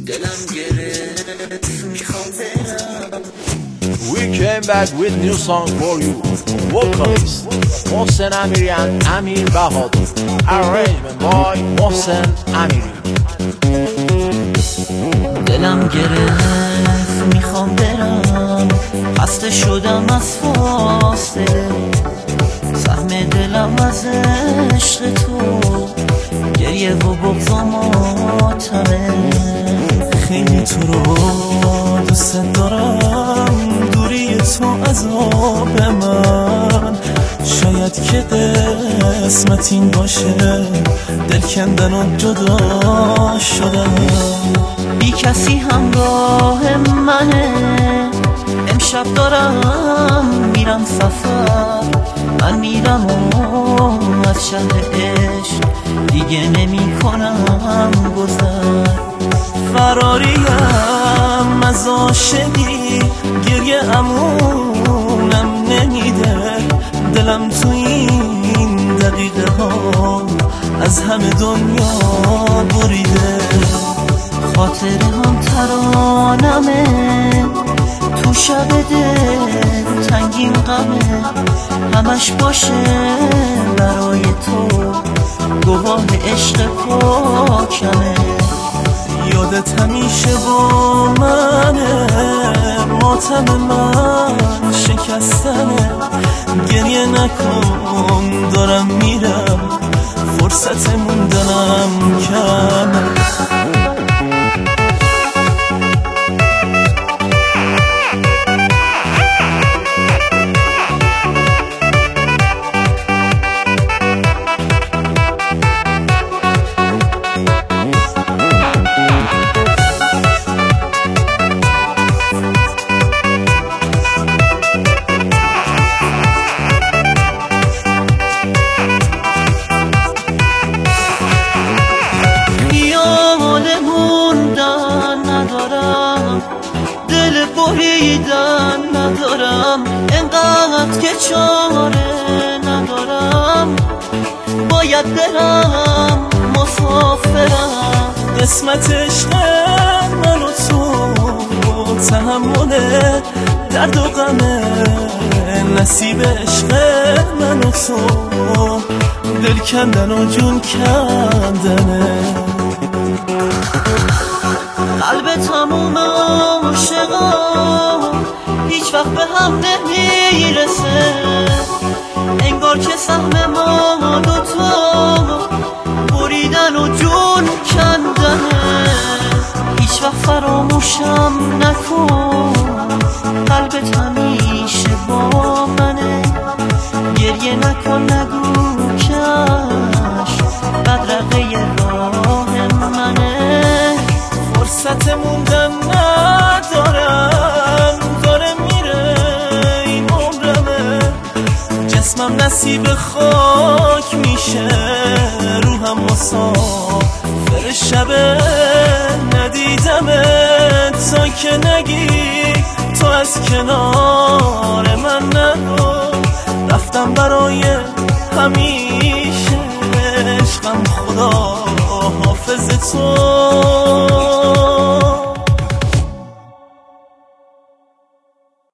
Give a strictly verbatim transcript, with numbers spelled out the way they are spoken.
دلم گرفت میخوام برم. We came back with new song for you. Vocalist Mohsen Amiri and Amir Bahadur. Arrangement by Mohsen Amiri. دلم گرفت میخوام برم، خسته شدم از فاصله، سهم دلم از عشق تو، گریه و بغض و ماتمه. خیلی تو رو دوست دارم، دوری تو عذاب من، شاید که قسمت این باشه، دل کندن و جدا شدم. بی کسی همراه منه، امشب دارم میرم سفر، من میرم و از شهر عشق دیگه نمی کنم گذر. فراریم از عاشقی، گریه امونم نمیده، دلم تو این دقیقه ها از همه دنیا بریده. خاطره هم ترانمه، تو شب دل تنگیم غمه، همش باشه برای تو، گواه عشق پاکمه. یادت همیشه با منه، ماتم من شکستنه، گریه نکن دارم میرم، فرصت موندنم کمه. دل بریدن ندارم، انقدر که چاره ندارم، باید برم مسافرم. قسمت عشق من و تو، تحمل درد و غمه، نصیب عشق من و تو، دل کندن و جون کندنه. قلب تموم عاشقا هیچ وقت به هم نمیرسه، انگار که سهم ما دوتا بریدن و جون کندنه. هیچ وقت فراموشم نکن، قلبت همیشه با منه، گریه نکن نگو کش بدرقه راه منه. فرصت موندن ندارم، داره میره این عمرمه، جسمم نصیب خاک میشه، روحم مسافر شبه، ندیدمه تا که نگی تو از کنار من نرو، رفتم برای همیشه، عشقم خدا حافظ تو.